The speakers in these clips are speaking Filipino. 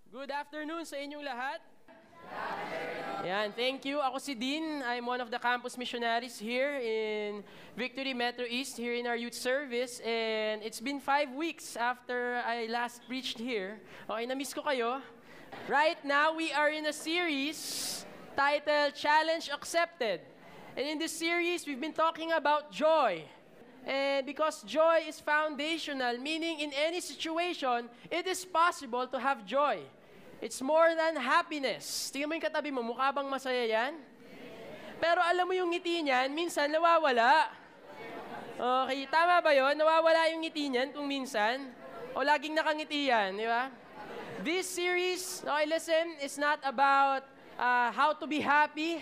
Good afternoon sa inyong lahat. Yan, thank you. Ako si Dean. I'm one of the campus missionaries here in Victory Metro East, here in our youth service. And it's been 5 weeks after I last preached here. Okay, na-miss ko kayo. Right now, we are in a series titled Challenge Accepted. And in this series, we've been talking about joy. And because joy is foundational, meaning in any situation, it is possible to have joy. It's more than happiness. Tingnan mo yung katabi mo, mukha bang masaya yan? Pero alam mo yung ngiti niyan, minsan nawawala. Okay, tama ba yun? Nawawala yung ngiti niyan kung minsan. O laging nakangiti yan, di ba? This series, okay, listen, is not about how to be happy,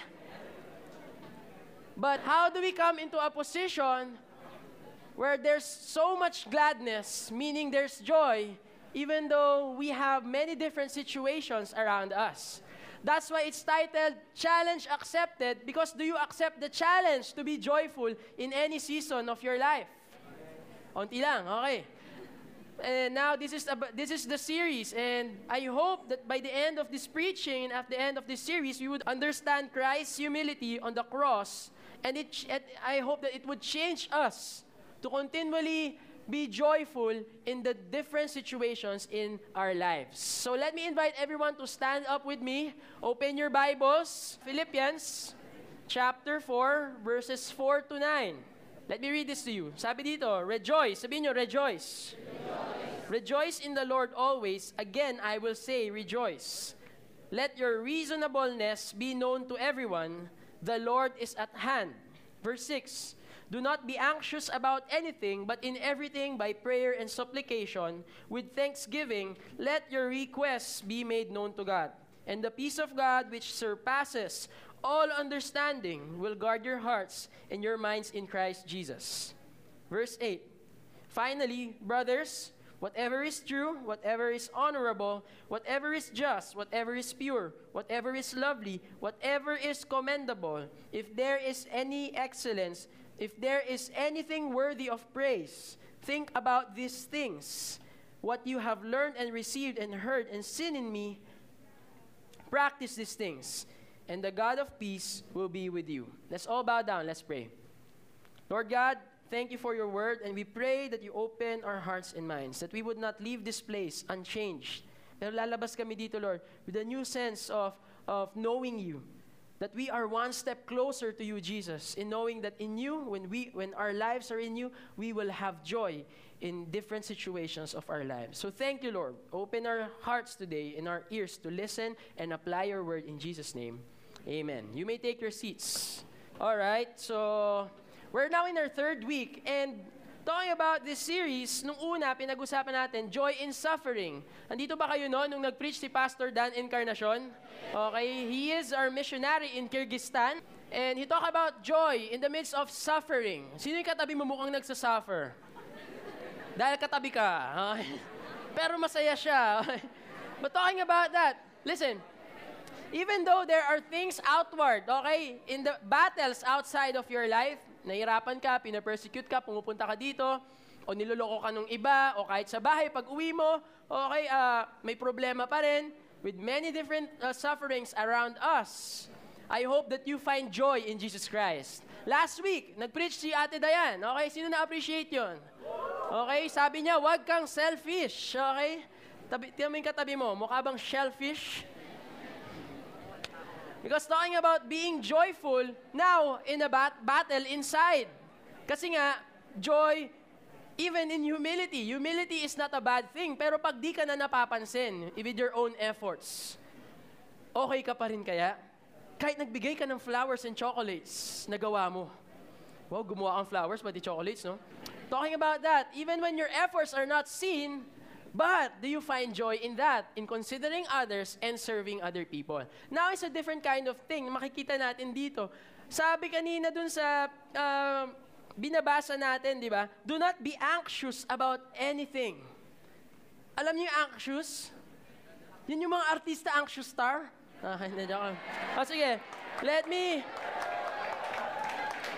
but how do we come into a position where there's so much gladness, meaning there's joy, even though we have many different situations around us. That's why it's titled Challenge Accepted, because do you accept the challenge to be joyful in any season of your life? Onti lang, okay. And now this is the series, and I hope that by the end of this preaching and at the end of this series, we would understand Christ's humility on the cross, and I hope that it would change us to continually be joyful in the different situations in our lives. So let me invite everyone to stand up with me. Open your Bibles. Philippians chapter 4, verses 4 to 9. Let me read this to you. Sabi dito, rejoice. Sabihin nyo, rejoice. Rejoice in the Lord always. Again, I will say, rejoice. Let your reasonableness be known to everyone. The Lord is at hand. Verse 6. Do not be anxious about anything, but in everything by prayer and supplication, with thanksgiving, let your requests be made known to God. And the peace of God, which surpasses all understanding, will guard your hearts and your minds in Christ Jesus. Verse 8. Finally, brothers, whatever is true, whatever is honorable, whatever is just, whatever is pure, whatever is lovely, whatever is commendable, if there is any excellence, if there is anything worthy of praise, think about these things. What you have learned and received and heard and seen in me, practice these things, and the God of peace will be with you. Let's all bow down. Let's pray. Lord God, thank you for your word, and we pray that you open our hearts and minds, that we would not leave this place unchanged. Pero lalabas kami dito, Lord, with a new sense of knowing you, that we are one step closer to you, Jesus, in knowing that in you, when our lives are in you, we will have joy in different situations of our lives. So thank you, Lord. Open our hearts today and our ears to listen and apply your word in Jesus' name. Amen. You may take your seats. All right, so we're now in our third week, and talking about this series, nung una, pinag-usapan natin, joy in suffering. Andito ba kayo noon nung nag-preach si Pastor Dan Encarnacion? Okay, he is our missionary in Kyrgyzstan, and he talked about joy in the midst of suffering. Sino yung katabi mo mukhang nagsasuffer? Dahil katabi ka. Okay? Pero masaya siya. Okay? But talking about that, listen, even though there are things outward, okay, in the battles outside of your life, nahirapan ka, pinapersecute ka, pumupunta ka dito, o niloloko ka nung iba, o kahit sa bahay, pag uwi mo, okay, may problema pa rin, with many different sufferings around us. I hope that you find joy in Jesus Christ. Last week, nag-preach si Ate Dayan, okay, sino na-appreciate yon? Okay, sabi niya, wag kang selfish, okay? Tingnan mo yung katabi mo, mukha bang shellfish? Because talking about being joyful now in a battle inside. Kasi nga, joy, even in humility. Humility is not a bad thing. Pero pag di ka na napapansin with your own efforts, okay ka pa rin kaya? Kahit nagbigay ka ng flowers and chocolates, nagawa mo. Wow, gumawa kang flowers, pati chocolates, no? Talking about that, even when your efforts are not seen, but do you find joy in that, in considering others and serving other people? Now, it's a different kind of thing. Makikita natin dito. Sabi kanina dun sa binabasa natin, di ba? Do not be anxious about anything. Alam niyo yung anxious? Yun yung mga artista anxious star? Hindi ako. Sige, let me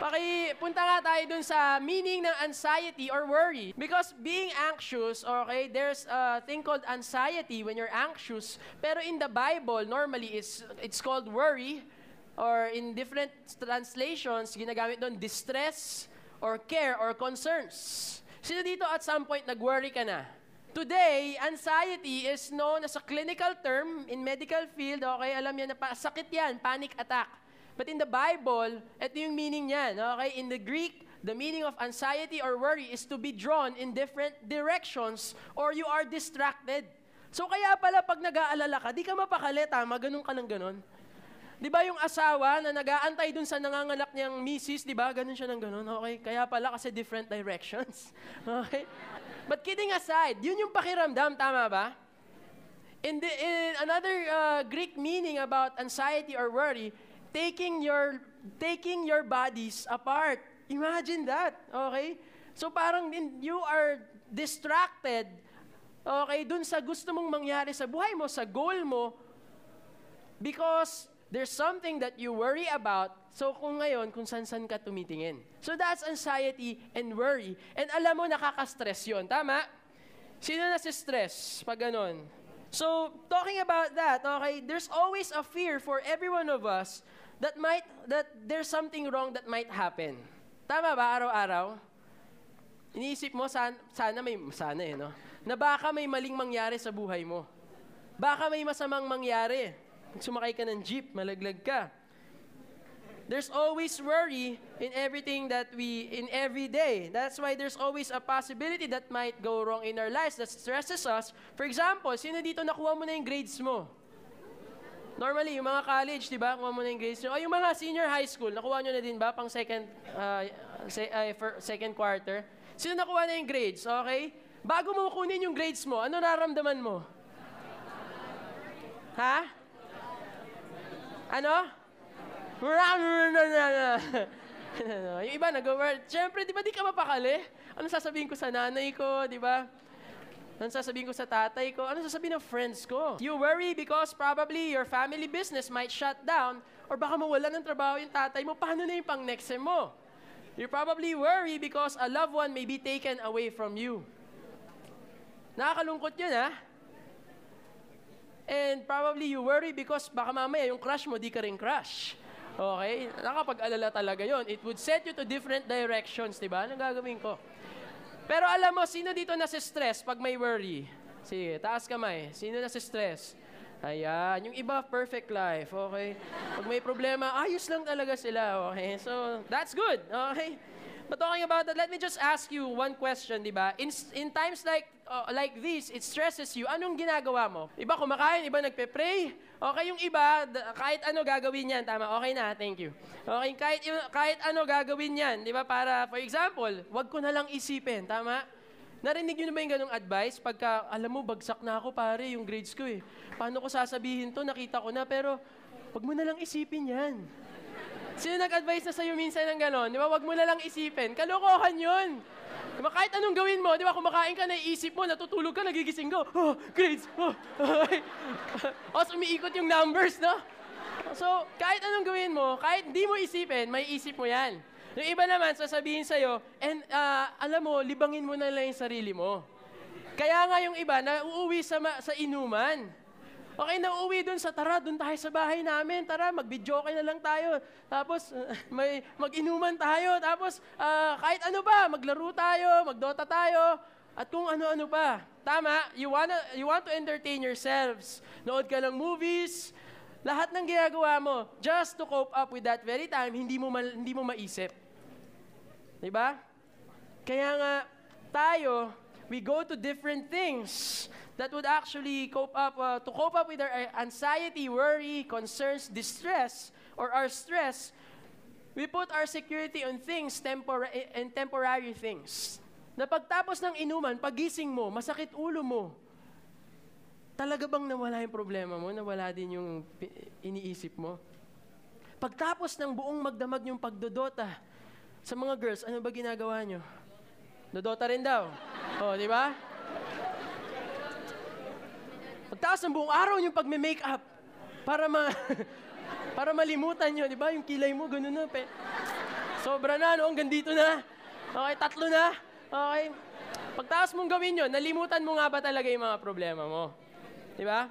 Punta nga tayo dun sa meaning ng anxiety or worry. Because being anxious, okay, there's a thing called anxiety when you're anxious. Pero in the Bible, normally it's called worry. Or in different translations, ginagamit doon distress or care or concerns. Sino dito at some point nag-worry ka na? Today, anxiety is known as a clinical term in medical field. Okay, alam niya na sakit yan, panic attack. But in the Bible, ito yung meaning niyan. Okay? In the Greek, the meaning of anxiety or worry is to be drawn in different directions or you are distracted. So kaya pala pag nag-aalala ka, di ka mapakali, tama, ganun ka ng ganun. Di ba yung asawa na nag-aantay dun sa nanganganak niyang misis, di ba? Ganun siya ng ganun. Okay? Kaya pala kasi different directions. Okay? But kidding aside, yun yung pakiramdam, tama ba? In another Greek meaning about anxiety or worry, taking your bodies apart. Imagine that, okay? So parang you are distracted, okay, dun sa gusto mong mangyari sa buhay mo, sa goal mo, because there's something that you worry about. So kung saan ka tumitingin. So that's anxiety and worry. And alam mo, nakaka-stress yun, tama? Sino nasi-stress pag ganon? So, talking about that, okay, there's always a fear for every one of us that there's something wrong that might happen. Tama ba, araw-araw? Iniisip mo, sana no? Na baka may maling mangyari sa buhay mo. Baka may masamang mangyari. Sumakay ka ng jeep, malaglag ka. There's always worry in everything in every day. That's why there's always a possibility that might go wrong in our lives that stresses us. For example, sino dito nakuha mo na yung grades mo? Normally, yung mga college, di ba, kuha mo na yung grades nyo. O yung mga senior high school, nakuha nyo na din ba pang second quarter? Sino nakuha na yung grades, okay? Bago mo kunin yung grades mo, ano nararamdaman mo? Ha? Ano? Yung iba nag-work. Siyempre, di ba di ka mapakali? Ano sasabihin ko sa nanay ko, di ba? Ano sasabihin ko sa tatay ko? Ano sasabihin ng friends ko? You worry because probably your family business might shut down or baka mawala ng trabaho yung tatay mo. Paano na yung pang next sem mo? You probably worry because a loved one may be taken away from you. Nakakalungkot yun, ha? And probably you worry because baka mamaya yung crush mo, di ka rin crush. Okay? Nakapag-alala talaga yon. It would set you to different directions, di ba? Anong gagawin ko? Pero alam mo, sino dito nasi-stress pag may worry? Sige, taas kamay. Sino nasi-stress? Ayan. Yung iba, perfect life. Okay? Pag may problema, ayos lang talaga sila. Okay? So, that's good. Okay? But talking about that, let me just ask you one question, di ba? In times like this, it stresses you. Anong ginagawa mo? Iba kumakain, iba nagpe-pray. Okay, yung iba, kahit ano gagawin yan. Tama, okay na, thank you. Okay, kahit ano gagawin yan. Di ba? Para, for example, wag ko na lang isipin. Tama? Narinig nyo na ba yung ganong advice? Pagka, alam mo, bagsak na ako, pare, yung grades ko eh. Paano ko sasabihin to? Nakita ko na, pero wag mo na lang isipin yan. Sino nag-advise na sa'yo minsan ng gano'n? Di ba? Wag mo na lang isipin. Kalokohan yun. Di ba? Kahit anong gawin mo, di ba? Kumakain ka, naiisip mo, natutulog ka, nagigising ka. Oh, grades. Oh, okay. O, umiikot yung numbers, no? So, kahit anong gawin mo, kahit di mo isipin, may isip mo yan. Yung iba naman, sasabihin sa'yo, and alam mo, libangin mo na lang yung sarili mo. Kaya nga yung iba, nauuwi sa inuman. Okay, nauuwi dun tayo sa bahay namin, tara, mag-video na lang tayo. Tapos, mag-inuman tayo. Tapos, kahit ano ba, maglaro tayo, magdota tayo, at kung ano-ano pa. Tama, you want to entertain yourselves. Nood ka ng movies, lahat ng ginagawa mo, just to cope up with that very time, hindi mo maisip. Diba? Kaya nga, tayo, we go to different things that would actually cope up with our anxiety, worry, concerns, distress, or our stress. We put our security on things, temporary things. Na pagtapos ng inuman, pagising mo, masakit ulo mo, talaga bang nawala yung problema mo? Nawala din yung iniisip mo? Pagtapos ng buong magdamag yung pagdodota, sa mga girls, ano ba ginagawa nyo? Dodota rin daw. O, di ba? Pagtaas ng buong araw yung pagme-makeup para malimutan nyo, di ba? Yung kilay mo, gano'n na. Sobra na, no? Hanggang dito na. Okay, 3 na. Okay. Pagtaas mong gawin yun, nalimutan mo nga ba talaga yung mga problema mo? Di ba?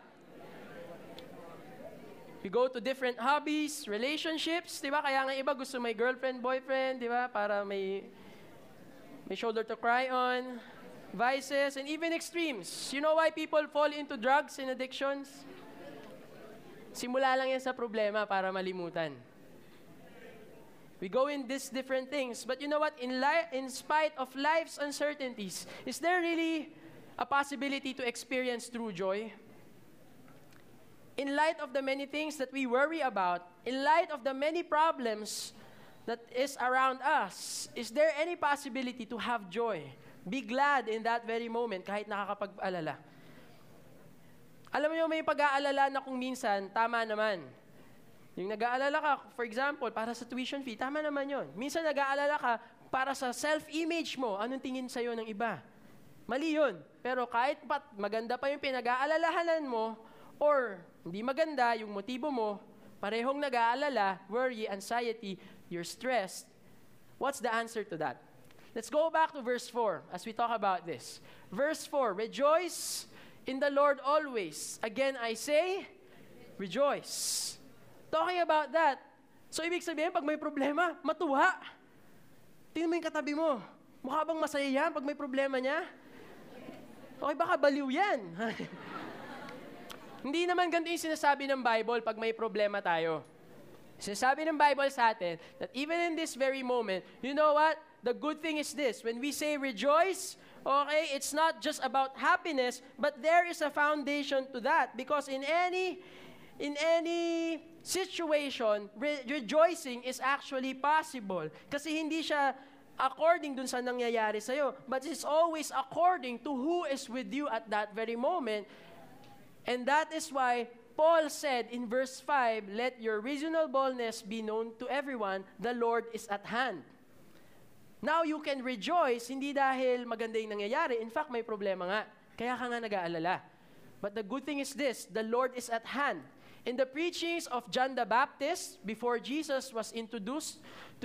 We go to different hobbies, relationships, di ba? Kaya nga iba gusto may girlfriend, boyfriend, di ba? Para may shoulder to cry on. Vices, and even extremes. You know why people fall into drugs and addictions? Simula lang yan sa problema para malimutan. We go in these different things. But you know what? In spite of life's uncertainties, is there really a possibility to experience true joy? In light of the many things that we worry about, in light of the many problems that is around us, is there any possibility to have joy? Be glad in that very moment kahit nakakapag-alala. Alam mo may pag-aalala na kung minsan, tama naman. Yung nag-aalala ka, for example, para sa tuition fee, tama naman yon. Minsan nag-aalala ka para sa self-image mo, anong tingin sa'yo ng iba. Mali yun. Pero kahit maganda pa yung pinag-aalalahanan mo, or hindi maganda yung motibo mo, parehong nag-aalala, worry, anxiety, you're stressed. What's the answer to that? Let's go back to verse 4 as we talk about this. Verse 4, rejoice in the Lord always. Again, I say, rejoice. Talking about that. So, ibig sabihin, pag may problema, matuwa. Tingnan mo yung katabi mo. Mukha bang masaya yan pag may problema niya? Okay, baka baliw yan. Hindi naman ganito yung sinasabi ng Bible pag may problema tayo. Sinasabi ng Bible sa atin that even in this very moment, you know what? The good thing is this. When we say rejoice, okay, it's not just about happiness, but there is a foundation to that. Because in any situation, rejoicing is actually possible. Kasi hindi siya according dun sa nangyayari sa'yo, but it's always according to who is with you at that very moment. And that is why Paul said in verse 5, let your reasonableness be known to everyone, the Lord is at hand. Now you can rejoice, hindi dahil maganda yung nangyayari. In fact, may problema nga. Kaya ka nga nag-aalala. But the good thing is this, the Lord is at hand. In the preachings of John the Baptist, before Jesus was introduced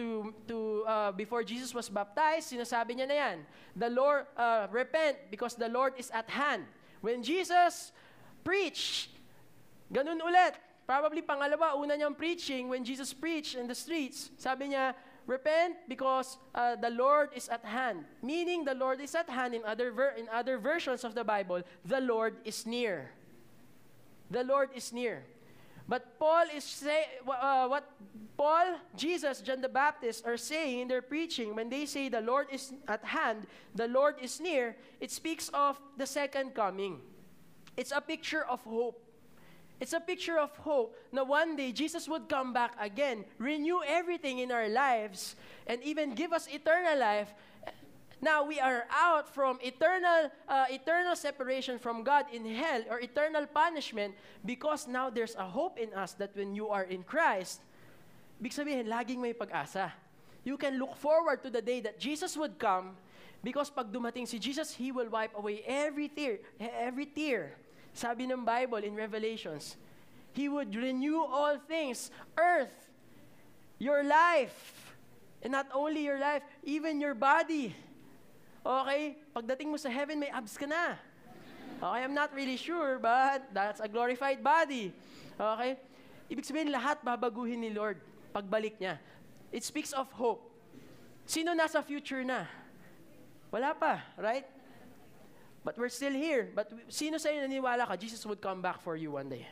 before Jesus was baptized, sinasabi niya na yan, the Lord, repent because the Lord is at hand. When Jesus preached, ganun ulit. Probably pangalawa, una niyang preaching, when Jesus preached in the streets, sabi niya, repent because the Lord is at hand. Meaning the Lord is at hand in other versions of the Bible, the Lord is near. The Lord is near. But Paul is what Paul, Jesus, John the Baptist are saying in their preaching when they say the Lord is at hand, the Lord is near, it speaks of the second coming. It's a picture of hope. It's a picture of hope na one day Jesus would come back again, renew everything in our lives, and even give us eternal life. Now we are out from eternal separation from God in hell or eternal punishment because now there's a hope in us that when you are in Christ, big sabihin, laging may pag-asa. You can look forward to the day that Jesus would come because pag dumating si Jesus, He will wipe away every tear. Sabi ng Bible in Revelations, He would renew all things, earth, your life, and not only your life, even your body. Okay? Pagdating mo sa heaven, may abs ka na. Okay, I'm not really sure, but that's a glorified body. Okay? Ibig sabihin, lahat babaguhin ni Lord pagbalik niya. It speaks of hope. Sino nasa future na? Wala pa, right? But we're still here. But sino sa'yo naniwala ka, Jesus would come back for you one day.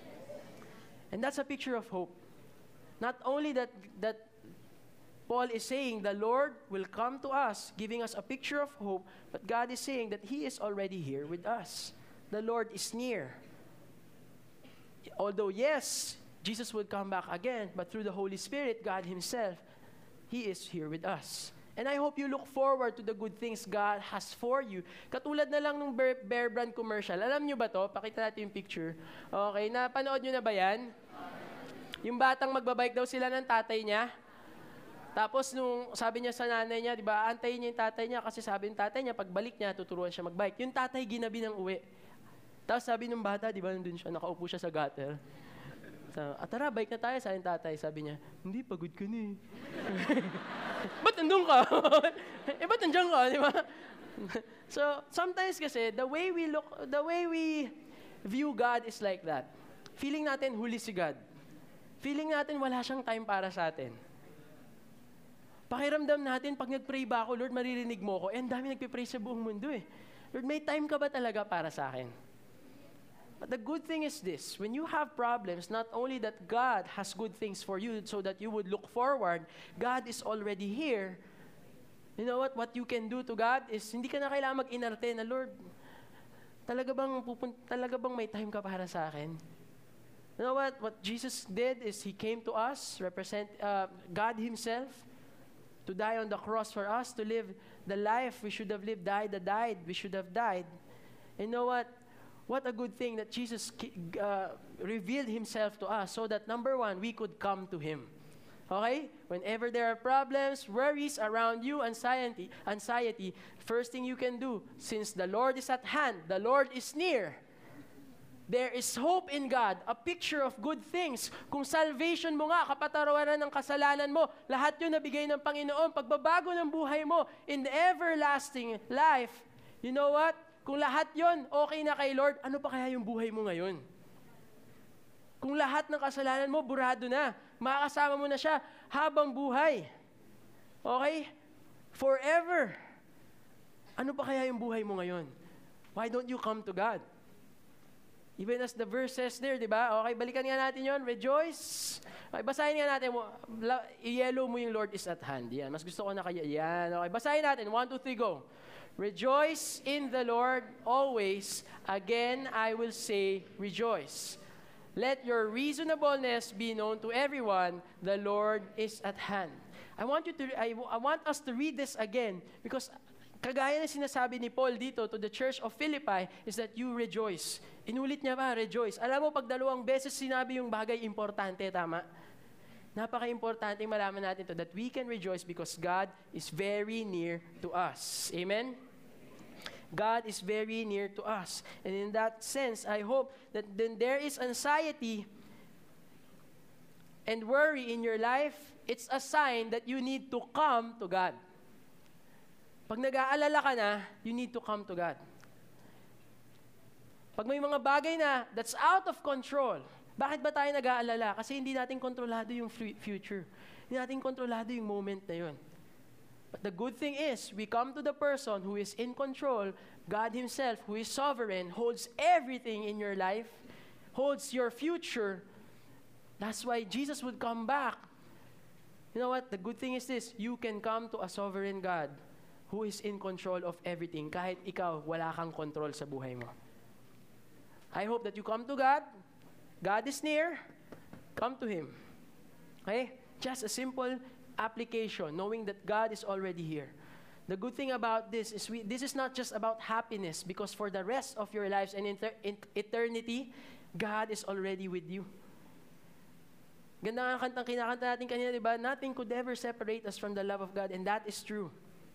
And that's a picture of hope. Not only that Paul is saying the Lord will come to us, giving us a picture of hope, but God is saying that He is already here with us. The Lord is near. Although, yes, Jesus would come back again, but through the Holy Spirit, God Himself, He is here with us. And I hope you look forward to the good things God has for you. Katulad na lang nung Bear Brand commercial. Alam nyo ba to? Pakita natin yung picture. Okay, napanood nyo na ba yan? Yung batang magbabike daw sila ng tatay niya. Tapos nung sabi niya sa nanay niya, di ba, antayin niya yung tatay niya kasi sabi ng tatay niya, pagbalik niya, tuturuan siya magbike. Yung tatay ginabi ng uwi. Tapos sabi ng bata, di ba, nandun siya, nakaupo siya sa gutter. Tara, bike na tayo, sa akin tatay. Sabi niya, hindi, pagod ka na eh. Ba't nandun ka? Ba't nandiyan ka, di ba? So, sometimes kasi, the way we view God is like that. Feeling natin huli si God. Feeling natin wala siyang time para sa atin. Pakiramdam natin, pag nag-pray ba ako, Lord, maririnig mo ako. Ang dami nagpipray sa buong mundo eh. Lord, may time ka ba talaga para sa akin? But the good thing is this, when you have problems, not only that God has good things for you so that you would look forward, God is already here. You know what? What you can do to God is, hindi ka na kailangan mag-inarte na, Lord, talaga bang may time ka para sa akin? You know what? What Jesus did is He came to us, represent God Himself, to die on the cross for us, to live the life we should have lived, died we should have died. And you know what? What a good thing that Jesus revealed Himself to us so that, number one, we could come to Him. Okay? Whenever there are problems, worries around you, anxiety, first thing you can do, since the Lord is at hand, the Lord is near, there is hope in God, a picture of good things. Kung salvation mo nga, kapatawaran ng kasalanan mo, lahat yun nabigay ng Panginoon, pagbabago ng buhay mo in the everlasting life, you know what? Kung lahat yon okay na kay Lord, ano pa kaya yung buhay mo ngayon? Kung lahat ng kasalanan mo, burado na, makakasama mo na siya habang buhay. Okay? Forever. Ano pa kaya yung buhay mo ngayon? Why don't you come to God? Even as the verse says there, di ba? Okay, balikan nga natin yon. Rejoice. Okay, basahin nga natin. I-yellow mo yung Lord is at hand. Yan. Mas gusto ko na kaya. Yan. Okay, basahin natin. 1, 2, 3, go. Rejoice in the Lord always. Again, I will say, rejoice. Let your reasonableness be known to everyone. The Lord is at hand. I want us to read this again because kagaya na sinasabi ni Paul dito to the church of Philippi is that you rejoice. Inulit niya ba, rejoice. Alam mo, pag 2 beses sinabi yung bagay importante, tama? Napaka-importante malaman natin to that we can rejoice because God is very near to us. Amen? God is very near to us. And in that sense, I hope that when there is anxiety and worry in your life, it's a sign that you need to come to God. Pag nag-aalala ka na, you need to come to God. Pag may mga bagay na that's out of control, bakit ba tayo nag-aalala? Kasi hindi natin kontrolado yung future. Hindi natin kontrolado yung moment na yun. But the good thing is, we come to the person who is in control, God Himself, who is sovereign, holds everything in your life, holds your future. That's why Jesus would come back. You know what? The good thing is this, you can come to a sovereign God who is in control of everything, kahit ikaw, wala kang control sa buhay mo. I hope that you come to God. God is near. Come to Him. Okay? Just a simple application, knowing that God is already here. The good thing about this is this is not just about happiness because for the rest of your lives and in eternity, God is already with you. Ganda nga kantang kinakanta natin kanina, di ba? Nothing could ever separate us from the love of God, and that is true.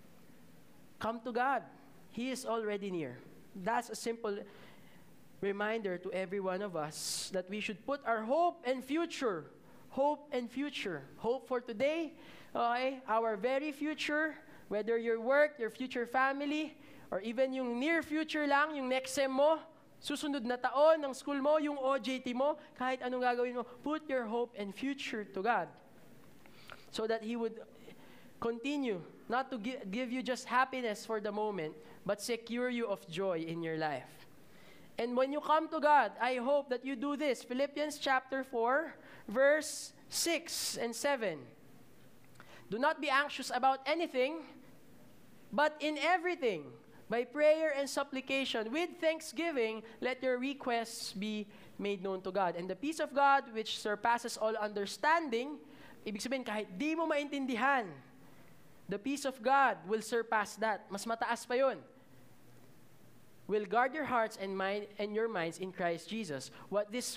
Come to God. He is already near. That's a simple reminder to every one of us that we should put our hope and future. Hope and future. Hope for today, okay? Our very future, whether your work, your future family, or even yung near future lang, yung next sem mo, susunod na taon ng school mo, yung OJT mo, kahit anong gagawin mo, put your hope and future to God. So that He would continue not to give you just happiness for the moment, but secure you of joy in your life. And when you come to God, I hope that you do this. Philippians chapter 4, verse 6 and 7. Do not be anxious about anything, but in everything, by prayer and supplication, with thanksgiving, let your requests be made known to God. And the peace of God, which surpasses all understanding, ibig sabihin, kahit di mo maintindihan, the peace of God will surpass that. Mas mataas pa yun. Will guard your hearts and your minds in Christ Jesus. What this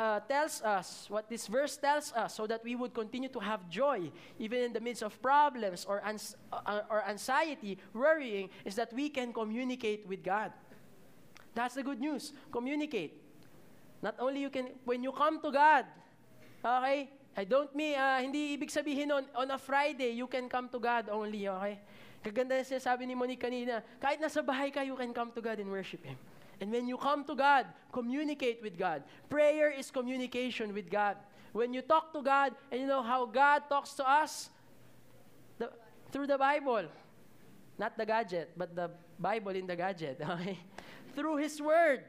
what this verse tells us, so that we would continue to have joy, even in the midst of problems or anxiety, worrying, is that we can communicate with God. That's the good news. Communicate. Not only you can, when you come to God, Okay? Hindi ibig sabihin on a Friday, you can come to God only, okay? Kaganda na sinasabi ni Monique kanina, kahit nasa bahay ka, you can come to God and worship Him. And when you come to God, communicate with God. Prayer is communication with God. When you talk to God, and you know how God talks to us? Through the Bible. Not the gadget, but the Bible in the gadget, okay? Through His Word.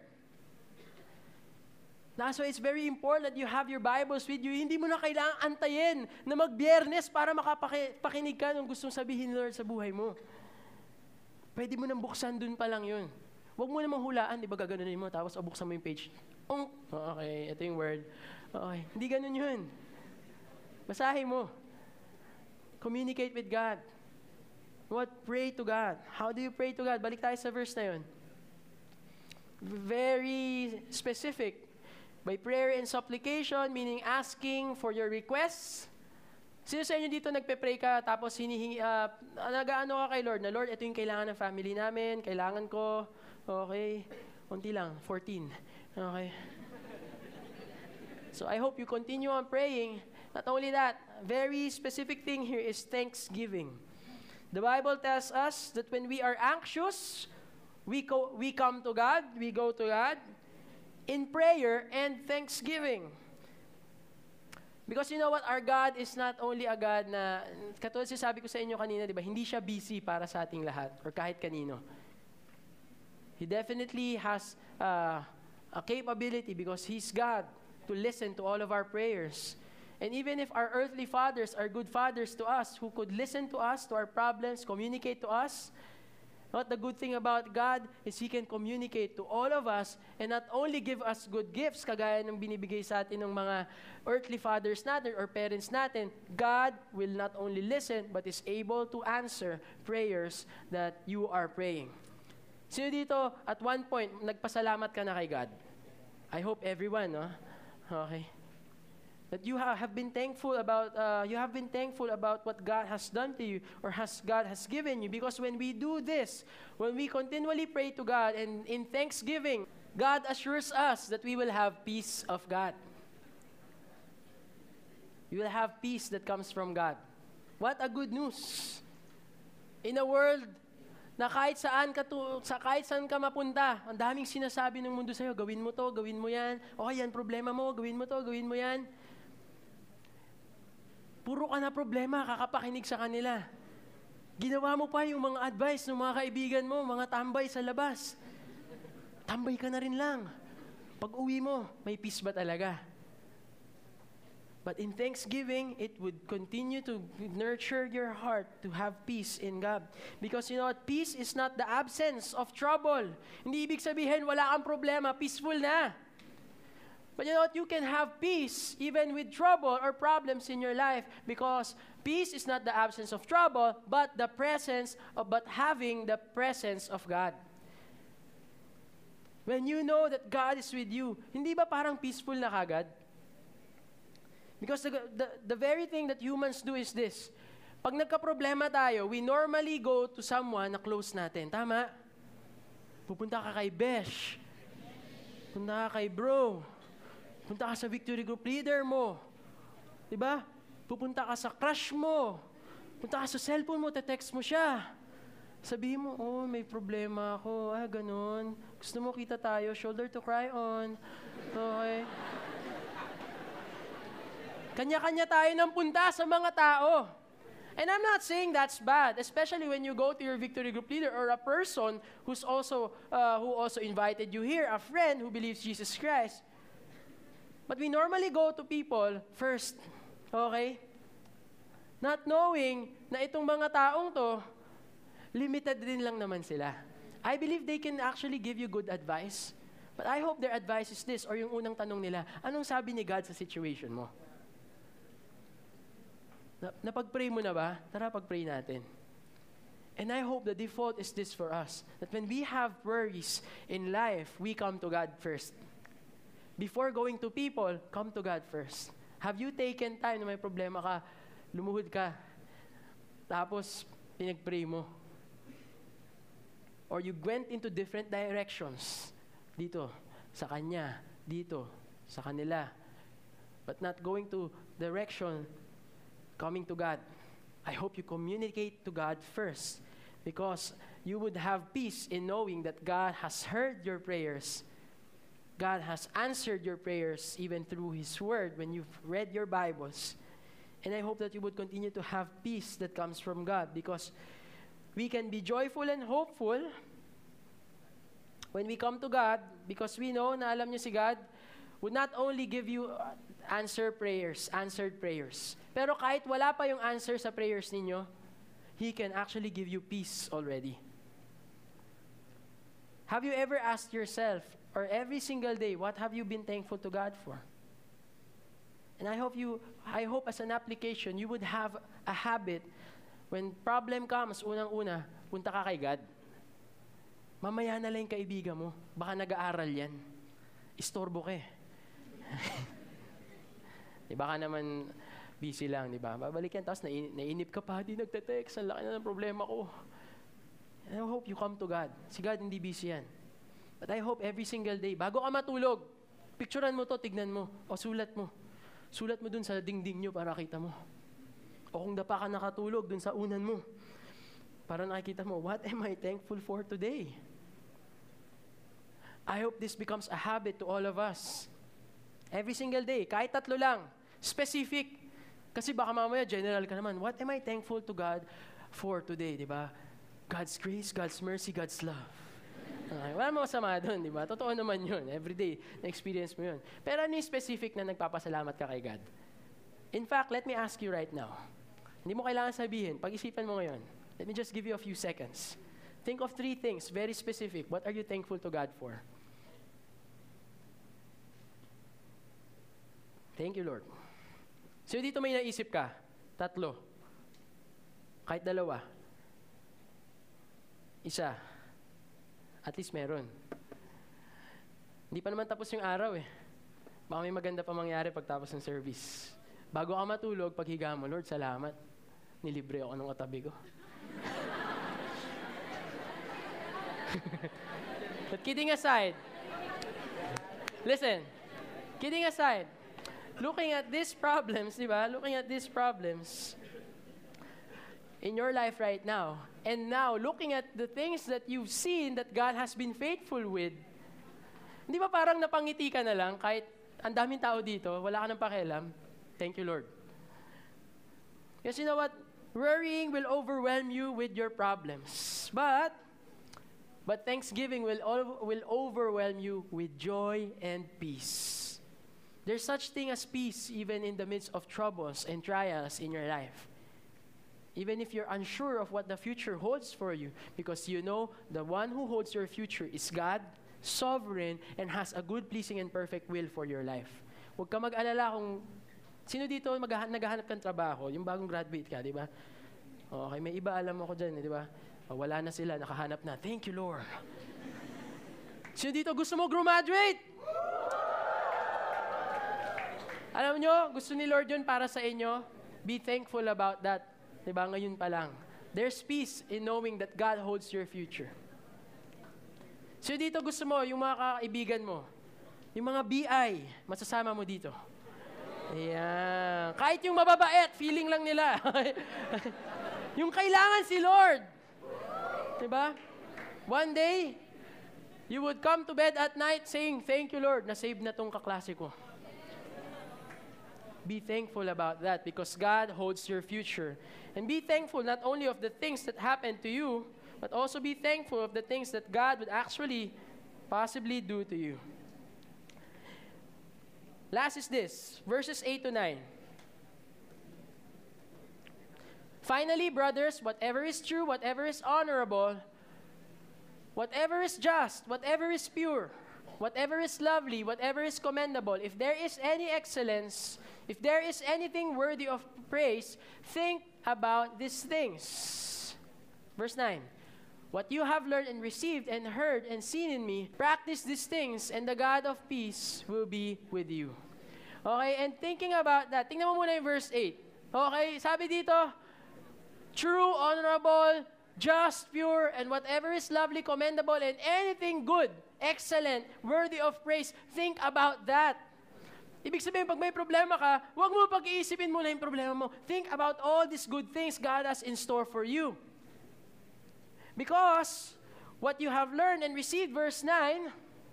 That's why it's very important that you have your Bibles with you. Hindi mo na kailangang antayin na mag-Biyernes para makapakinig ka ng gustong sabihin ni Lord sa buhay mo. Pwede mo nang buksan dun pa lang yun. Huwag mo namang hulaan, di ba gaganunin mo, tapos buksan mo yung page. Okay, ito yung word. Okay, hindi ganun yun. Basahin mo. Communicate with God. Pray to God. How do you pray to God? Balik tayo sa verse na yun. Very specific. By prayer and supplication, meaning asking for your requests. Sino sa inyo dito nagpe-pray ka, tapos nag-ano ka kay Lord, na Lord, ito yung kailangan ng family namin, kailangan ko, okay, unti lang, 14. Okay. So I hope you continue on praying. Not only that, very specific thing here is thanksgiving. The Bible tells us that when we are anxious, we come to God, we go to God, in prayer and thanksgiving. Because you know what? Our God is not only a God na, katulad sabi ko sa inyo kanina, di ba? Hindi siya busy para sa ating lahat or kahit kanino. He definitely has a capability because He's God to listen to all of our prayers. And even if our earthly fathers are good fathers to us, who could listen to us, to our problems, communicate to us, what the good thing about God is He can communicate to all of us and not only give us good gifts, kagaya ng binibigay sa atin ng mga earthly fathers natin or parents natin. God will not only listen but is able to answer prayers that you are praying. Sino dito, at one point, nagpasalamat ka na kay God? I hope everyone, no? Okay. That you have been thankful about what God has done to you or God has given you. Because when we do this, when we continually pray to God and in thanksgiving, God assures us that we will have peace of God. You will have peace that comes from God. What a good news! In a world na kahit saan ka mapunta, ang daming sinasabi ng mundo sa'yo, gawin mo to, gawin mo yan, okay, yan problema mo, gawin mo to, gawin mo yan. Puro ka na problema, kakapakinig sa kanila. Ginawa mo pa yung mga advice ng mga kaibigan mo, mga tambay sa labas. Tambay ka na rin lang. Pag uwi mo, may peace ba talaga? But in thanksgiving, it would continue to nurture your heart to have peace in God. Because you know what? Peace is not the absence of trouble. Hindi ibig sabihin, wala kang problema, peaceful na. But you know what? You can have peace even with trouble or problems in your life because peace is not the absence of trouble, but having the presence of God. When you know that God is with you, hindi ba parang peaceful na kagad? Because the very thing that humans do is this. Pag nagka-problema tayo, we normally go to someone na close natin. Tama? Pupunta ka kay Besh. Pupunta ka kay bro. Punta ka sa victory group leader mo. Diba? Pupunta ka sa crush mo. Punta ka sa cellphone mo, te-text mo siya. Sabihin mo, oh, may problema ako. Ganun. Gusto mo kita tayo, shoulder to cry on. Okay. Kanya-kanya tayo ng punta sa mga tao. And I'm not saying that's bad, especially when you go to your victory group leader or a person who also invited you here, a friend who believes Jesus Christ. But we normally go to people first, okay? Not knowing na itong mga taong to, limited din lang naman sila. I believe they can actually give you good advice. But I hope their advice is this, or yung unang tanong nila, anong sabi ni God sa situation mo? Napag-pray mo na ba? Tara, pag-pray natin. And I hope the default is this for us, that when we have worries in life, we come to God first. Before going to people, come to God first. Have you taken time na may problema ka, lumuhod ka, tapos pinag-pray mo? Or you went into different directions. Dito, sa kanya, dito, sa kanila. but not going to direction coming to God. I hope you communicate to God first, because you would have peace in knowing that God has heard your prayers. God has answered your prayers even through His Word when you've read your Bibles. And I hope that you would continue to have peace that comes from God, because we can be joyful and hopeful when we come to God, because we know na alam niyo si God would not only give you answered prayers, pero kahit wala pa yung answer sa prayers ninyo, He can actually give you peace already. Have you ever asked yourself, or every single day, what have you been thankful to God for? And I hope as an application, you would have a habit, when problem comes, unang-una, punta ka kay God. Mamaya na lang yung kaibigan mo. Baka nag-aaral yan. Istorbo ka eh. Di baka naman busy lang, di ba? Babalik yan, tapos nainip ka pa, di nagte-text, ang laki na ng problema ko. And I hope you come to God. Si God hindi busy yan. But I hope every single day, bago ka matulog, picturean mo to, tignan mo, o sulat mo. Sulat mo dun sa dingding nyo para kita mo. O kung dapa ka nakatulog, dun sa unan mo, para nakikita mo, what am I thankful for today? I hope this becomes a habit to all of us. Every single day, kahit 3 lang, specific. Kasi baka mamaya, general ka naman, what am I thankful to God for today, di ba? God's grace, God's mercy, God's love. Okay, wala mo masama doon, di ba? Totoo naman yun. Every day, na-experience mo yun. Pero ano yung specific na nagpapasalamat ka kay God? In fact, let me ask you right now. Hindi mo kailangan sabihin. Pag-isipan mo ngayon. Let me just give you a few seconds. Think of 3 things, very specific. What are you thankful to God for? Thank you, Lord. So dito may naisip ka? 3. Kahit 2. 1. At least meron. Hindi pa naman tapos yung araw eh. Baka may maganda pa mangyari pagtapos ng service. Bago ka matulog, paghiga mo, Lord, salamat. Nilibre ako ng katabi ko. But kidding aside, listen, kidding aside, looking at these problems, di ba? Looking at these problems in your life right now, and now looking at the things that you've seen that God has been faithful with, hindi ba parang napangiti ka na lang kahit ang daming tao dito, wala ka nang pakialam? Thank you, Lord. Because you know what? Worrying will overwhelm you with your problems. But thanksgiving will overwhelm you with joy and peace. There's such thing as peace even in the midst of troubles and trials in your life. Even if you're unsure of what the future holds for you, because you know the one who holds your future is God, sovereign, and has a good, pleasing, and perfect will for your life. Huwag ka mag-alala kung sino dito naghahanap ng trabaho, yung bagong graduate ka, di ba? Okay, may iba alam mo ko dyan, di ba? Wala na sila, nakahanap na. Thank you, Lord. Sino dito gusto mo graduate? Alam nyo, gusto ni Lord yun para sa inyo. Be thankful about that. Diba, ngayon pa lang. There's peace in knowing that God holds your future. So dito gusto mo, yung mga kaibigan mo, yung mga BI, masasama mo dito. Ayan. Kahit yung mababait, feeling lang nila. Yung kailangan si Lord. Diba? One day, you would come to bed at night saying, thank you, Lord, na-save na tong kaklase ko. Be thankful about that because God holds your future. And be thankful not only of the things that happened to you, but also be thankful of the things that God would actually possibly do to you. Last is this, verses 8 to 9. Finally, brothers, whatever is true, whatever is honorable, whatever is just, whatever is pure, whatever is lovely, whatever is commendable, if there is any excellence, if there is anything worthy of praise, think about these things. Verse 9. What you have learned and received and heard and seen in me, practice these things, and the God of peace will be with you. Okay, and thinking about that, tingnan mo muna yung verse 8. Okay, sabi dito, true, honorable, just, pure, and whatever is lovely, commendable, and anything good, excellent, worthy of praise, think about that. Ibig sabihin, pag may problema ka, huwag mo pag-iisipin muna yung problema mo. Think about all these good things God has in store for you. Because what you have learned and received, verse 9,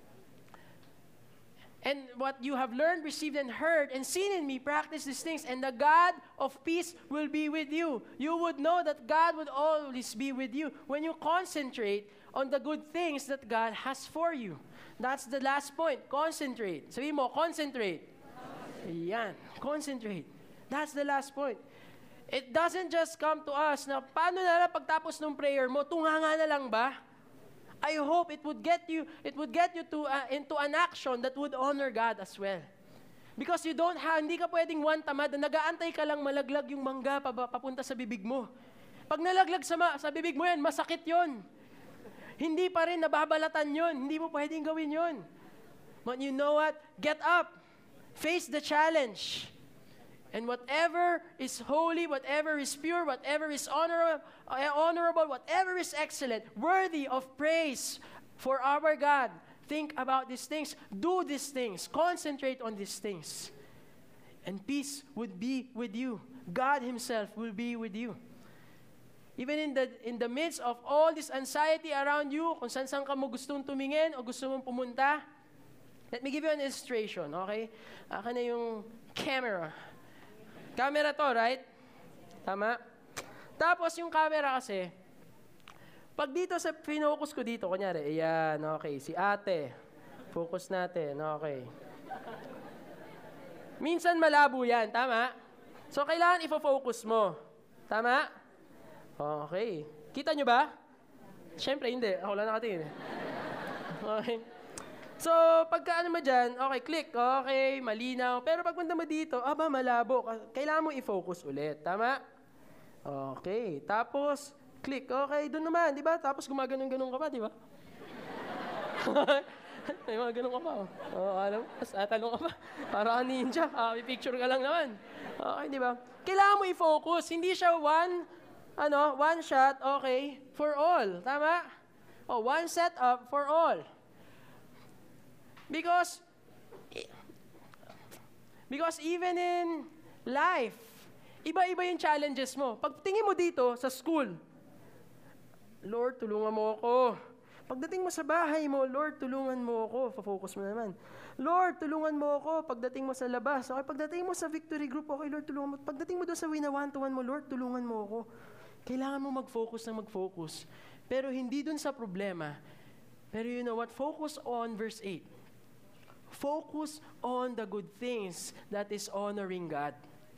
and what you have learned, received, and heard, and seen in me, practice these things, and the God of peace will be with you. You would know that God would always be with you when you concentrate on the good things that God has for you. That's the last point. Concentrate. Sabi mo, concentrate. Ayan. Concentrate. That's the last point. It doesn't just come to us na paano na lang pagtapos ng prayer mo, tunganga na lang ba? I hope it would get you to into an action that would honor God as well. Because hindi ka pwedeng one tamad na nag-aantay ka lang malaglag yung mangga papunta sa bibig mo. Pag nalaglag sa bibig mo yan, masakit yon. Hindi pa rin nababalatan yon. Hindi mo pwedeng gawin yon. But you know what? Get up. Face the challenge. And whatever is holy, whatever is pure, whatever is honorable, whatever is excellent, worthy of praise for our God, think about these things, do these things, concentrate on these things. And peace would be with you. God Himself will be with you. Even in the midst of all this anxiety around you, kung saan ka mo gustong tumingin o gusto mong pumunta, let me give you an illustration, okay? Akin na yung camera. Camera to, right? Tama? Tapos yung camera kasi, pag dito sa pinocus ko dito, kunyari, ayan, okay, si ate. Focus natin, okay. Minsan malabo yan, tama? So, kailangan ifo-focus mo. Tama? Okay. Kita nyo ba? Siyempre, hindi. Ako lang nakatingin. Okay. So, pagka mo dyan, okay, click, okay, malinaw. Pero pag punta mo dito, malabo. Kailangan mo i-focus ulit. Tama? Okay. Tapos, click, okay, doon naman, di ba? Tapos gumaganon-ganon ka pa, di ba? May mga ganon ka pa. Alam mo, tanong ka pa. Para ka ninja, may picture ka lang naman. Okay, di ba? Kailangan mo i-focus. Hindi siya one shot, okay, for all. Tama? One setup for all. Because even in life, iba-iba yung challenges mo. Pag tingin mo dito sa school, Lord, tulungan mo ako. Pagdating mo sa bahay mo, Lord, tulungan mo ako. Focus mo naman. Lord, tulungan mo ako. Pagdating mo sa labas, okay, pagdating mo sa victory group, okay, Lord, tulungan mo. Pagdating mo doon sa wina one-to-one mo, Lord, tulungan mo ako. Kailangan mo mag-focus. Pero hindi doon sa problema. Pero you know what? Focus on verse 8. Focus on the good things that is honoring God.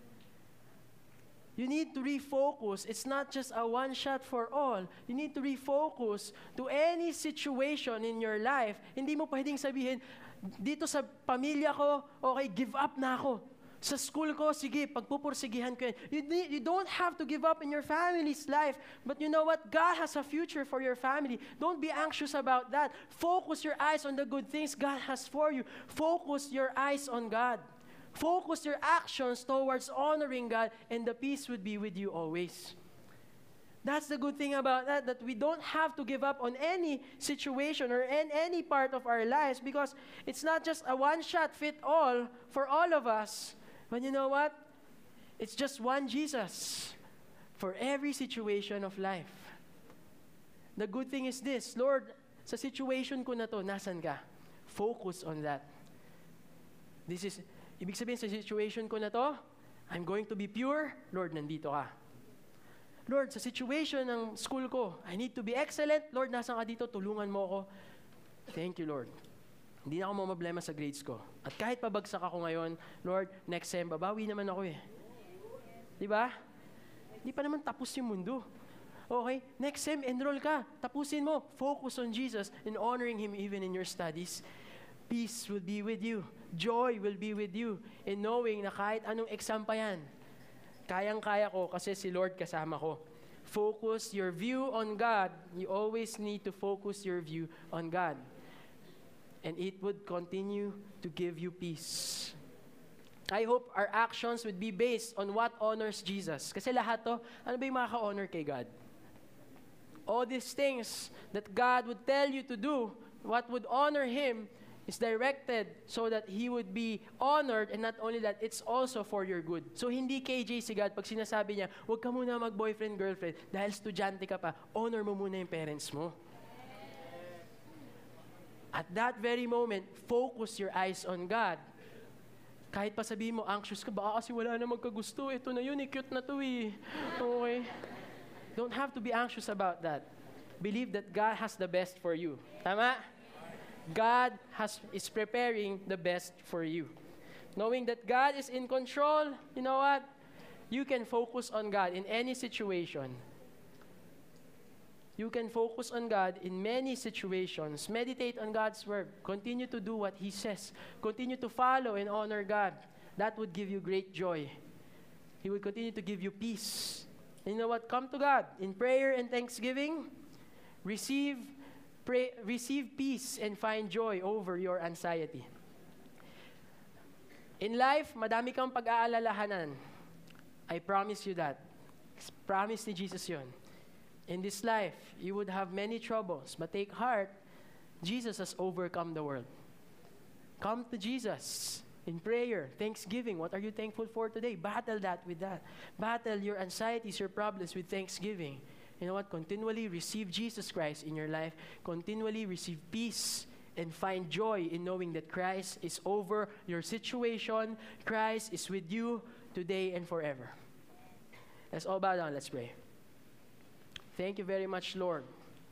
You need to refocus. It's not just a one shot for all. You need to refocus to any situation in your life. Hindi mo pwedeng sabihin, dito sa pamilya ko, okay, give up na ako. Sa school ko, sige, pagpupursigihan ko yan. You don't have to give up in your family's life. But you know what? God has a future for your family. Don't be anxious about that. Focus your eyes on the good things God has for you. Focus your eyes on God. Focus your actions towards honoring God, and the peace would be with you always. That's the good thing about that we don't have to give up on any situation or in any part of our lives, because it's not just a one-shot-fit-all for all of us. But you know what? It's just one Jesus for every situation of life. The good thing is this, Lord, sa situation ko na to, nasan ka? Focus on that. Ibig sabihin sa situation ko na to, I'm going to be pure, Lord, nandito ka. Lord, sa situation ng school ko, I need to be excellent, Lord, nasan ka dito, tulungan mo ako. Thank you, Lord. Hindi na ako mamablema sa grades ko. At kahit pabagsak ako ngayon, Lord, next sem, babawi naman ako eh. Di ba? Di pa naman tapos yung mundo. Okay? Next sem, enroll ka. Tapusin mo. Focus on Jesus and honoring Him even in your studies. Peace will be with you. Joy will be with you in knowing na kahit anong exam pa yan, kayang-kaya ko kasi si Lord kasama ko. Focus your view on God. You always need to focus your view on God. And it would continue to give you peace. I hope our actions would be based on what honors Jesus. Kasi lahat to, ano ba yung makaka-honor kay God? All these things that God would tell you to do, what would honor Him, is directed so that He would be honored, and not only that, it's also for your good. So hindi KJ si God pag sinasabi niya, huwag ka muna mag-boyfriend, girlfriend, dahil estudyante ka pa, honor mo muna yung parents mo. At that very moment, focus your eyes on God. Kahit pa sabihin mo, anxious ka, baka kasi wala na magkagusto, ito na yun, cute na to eh. Okay? Don't have to be anxious about that. Believe that God has the best for you. Tama? God is preparing the best for you. Knowing that God is in control, you know what? You can focus on God in any situation. You can focus on God in many situations. Meditate on God's word. Continue to do what He says. Continue to follow and honor God. That would give you great joy. He would continue to give you peace. And you know what? Come to God in prayer and thanksgiving. Receive peace and find joy over your anxiety. In life, madami kang pag-aalalahanan. I promise you that. Promise ni Jesus yun. In this life, you would have many troubles, but take heart, Jesus has overcome the world. Come to Jesus in prayer, thanksgiving. What are you thankful for today? Battle that with that. Battle your anxieties, your problems with thanksgiving. You know what? Continually receive Jesus Christ in your life. Continually receive peace and find joy in knowing that Christ is over your situation. Christ is with you today and forever. Let's all bow down. Let's pray. Thank you very much, Lord,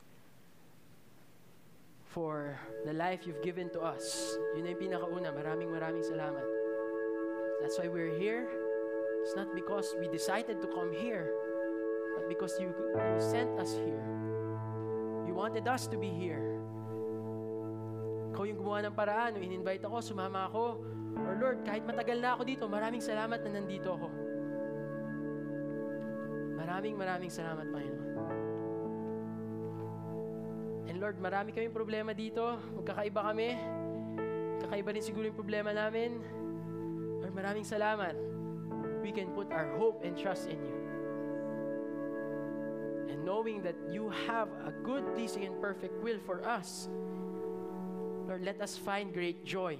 for the life you've given to us. Yun na yung pinakauna. Maraming salamat. That's why we're here. It's not because we decided to come here, but because you sent us here. You wanted us to be here. Ikaw yung gumawa ng paraan. Nung in-invite ako, sumama ako. Or Lord, kahit matagal na ako dito, maraming salamat na nandito ako. Maraming salamat, Panginoon. And Lord, marami kaming problema dito. Magkakaiba kami. Kakaiba rin siguro yung problema namin. Lord, maraming salamat. We can put our hope and trust in you. And knowing that you have a good, pleasing, and perfect will for us, Lord, let us find great joy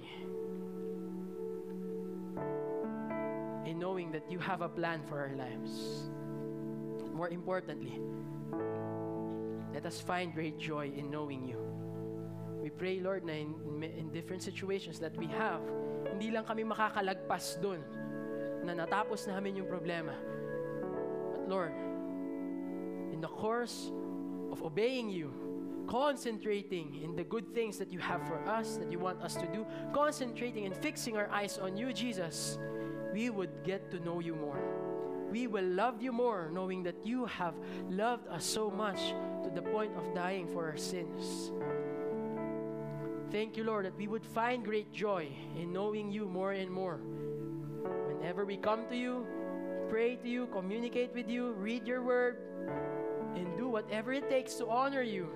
in knowing that you have a plan for our lives. More importantly, let us find great joy in knowing you. We pray, Lord, na in different situations that we have, hindi lang kami makakalagpas dun na natapos namin yung problema. But Lord, in the course of obeying you, concentrating in the good things that you have for us, that you want us to do, concentrating and fixing our eyes on you, Jesus, we would get to know you more. We will love you more, knowing that you have loved us so much to the point of dying for our sins. Thank you, Lord, that we would find great joy in knowing you more and more. Whenever we come to you, pray to you, communicate with you, read your word, and do whatever it takes to honor you.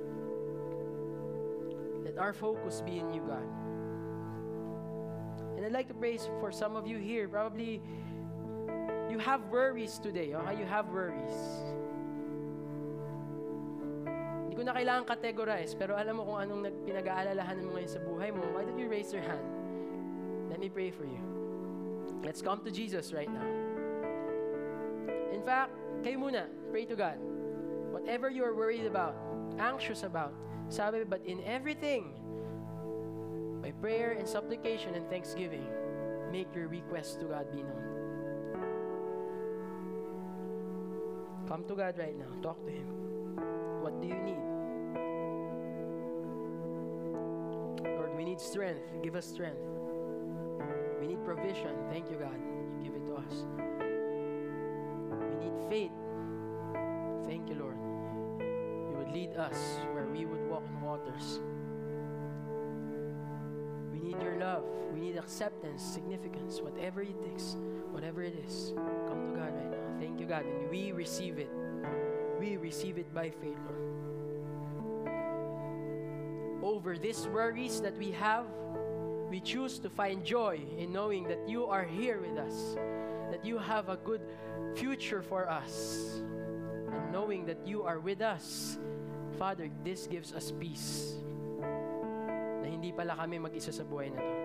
Let our focus be in you, God. And I'd like to pray for some of you here. Probably you have worries today. Okay? You have worries. Hindi ko na kailangan categorize, pero alam mo kung anong pinag-aalalahanan mo ngayon sa buhay mo. Why don't you raise your hand? Let me pray for you. Let's come to Jesus right now. In fact, kayo muna, pray to God. Whatever you're worried about, anxious about, sabi, but in everything, by prayer and supplication and thanksgiving, make your request to God be known. Come to God right now. Talk to Him. What do you need? Lord, we need strength. Give us strength. We need provision. Thank you, God. You give it to us. We need faith. Thank you, Lord. You would lead us where we would walk in waters. We need your love. We need acceptance, significance, whatever it takes, whatever it is. Come to God right now. Thank you, God. And we receive it. We receive it by faith, Lord. Over these worries that we have, we choose to find joy in knowing that you are here with us, that you have a good future for us, and knowing that you are with us. Father, this gives us peace. Na hindi pala kami mag-isa sa buhay na to.